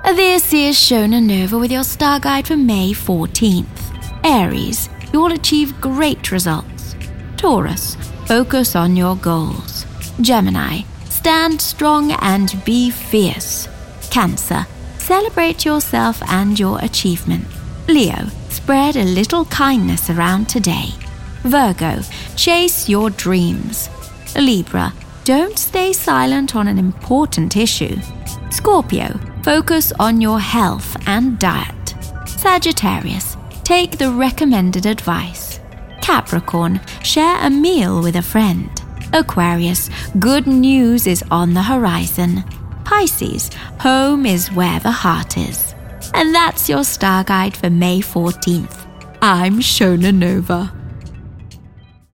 This is Shona Nova with your star guide for May 14th. Aries, you will achieve great results. Taurus, focus on your goals. Gemini, stand strong and be fierce. Cancer, celebrate yourself and your achievement. Leo, spread a little kindness around today. Virgo, chase your dreams. Libra, don't stay silent on an important issue. Scorpio, focus on your health and diet. Sagittarius, take the recommended advice. Capricorn, share a meal with a friend. Aquarius, good news is on the horizon. Pisces, home is where the heart is. And that's your star guide for May 14th. I'm Shona Nova.